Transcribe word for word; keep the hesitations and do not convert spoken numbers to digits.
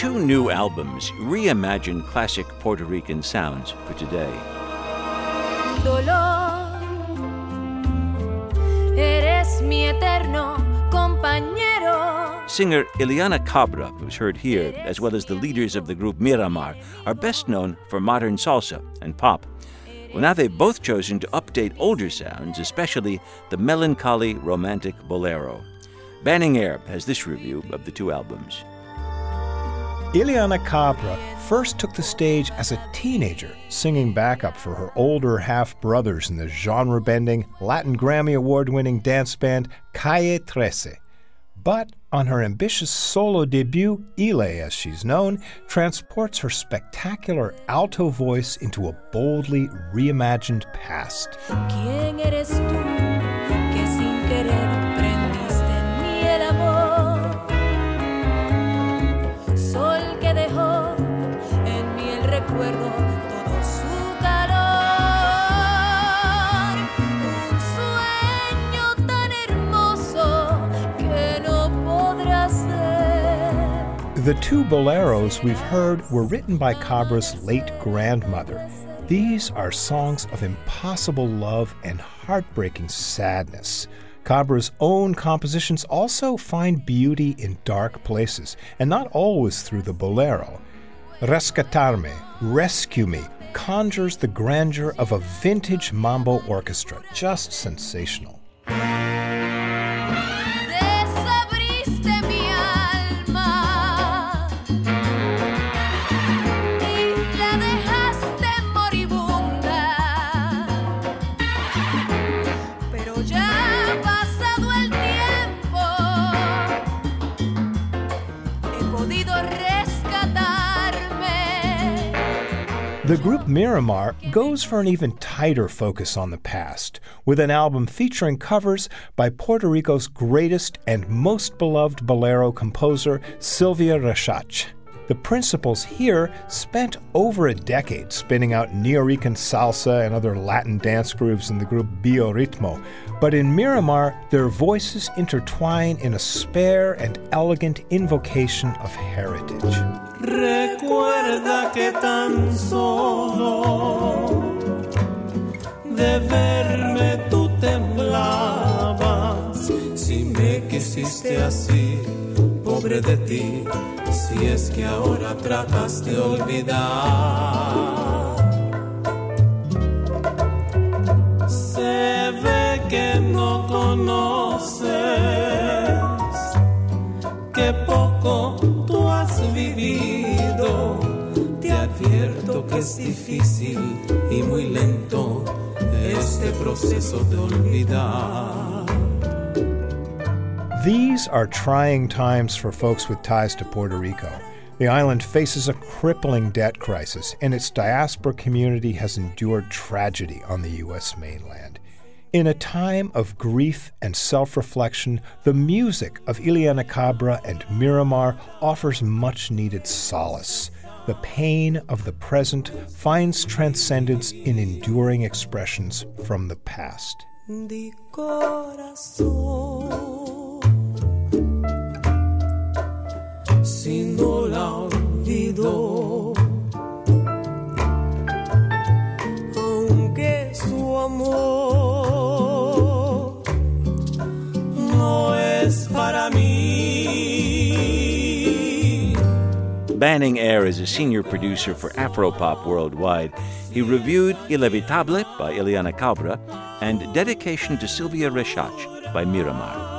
two new albums reimagine classic Puerto Rican sounds for today. Dolor, eres mi eterno compañero. Singer Ileana Cabra, who's heard here, as well as the leaders of the group Miramar, are best known for modern salsa and pop. Well, now they've both chosen to update older sounds, especially the melancholy romantic bolero. Banning Eyre has this review of the two albums. Ileana Cabra first took the stage as a teenager, singing backup for her older half-brothers in the genre-bending, Latin Grammy Award-winning dance band Calle trece. But on her ambitious solo debut, Ile, as she's known, transports her spectacular alto voice into a boldly reimagined past. ¿Quién eres tú que sin querer prendiste en mí el amor? Sol que dejó en mí el recuerdo todo su calor. Un sueño tan hermoso que no podrá ser. The two boleros we've heard were written by Cabra's late grandmother. These are songs of impossible love and heartbreaking sadness. Cabra's own compositions also find beauty in dark places, and not always through the bolero. Rescatarme, Rescue Me, conjures the grandeur of a vintage mambo orchestra, just sensational. The group Miramar goes for an even tighter focus on the past, with an album featuring covers by Puerto Rico's greatest and most beloved bolero composer, Sylvia Rexach. The principals here spent over a decade spinning out Nuyorican salsa and other Latin dance grooves in the group Bioritmo, but in Miramar, their voices intertwine in a spare and elegant invocation of heritage. Recuerda que tan solo de verme tú temblabas, si me quisiste así, pobre de ti, si es que ahora tratas de olvidar. Se ve que no conoces, que poco tú has vivido. Te advierto que es difícil y muy lento este proceso de olvidar. These are trying times for folks with ties to Puerto Rico. The island faces a crippling debt crisis, and its diaspora community has endured tragedy on the U S mainland. In a time of grief and self-reflection, the music of Ileana Cabra and Miramar offers much-needed solace. The pain of the present finds transcendence in enduring expressions from the past. Di corazón, si no la olvidó, aunque su amor no es para mí. Banning Eyre is a senior producer for Afropop Worldwide. He reviewed Inevitable by Ileana Cabra and Dedication to Sylvia Rexach by Miramar.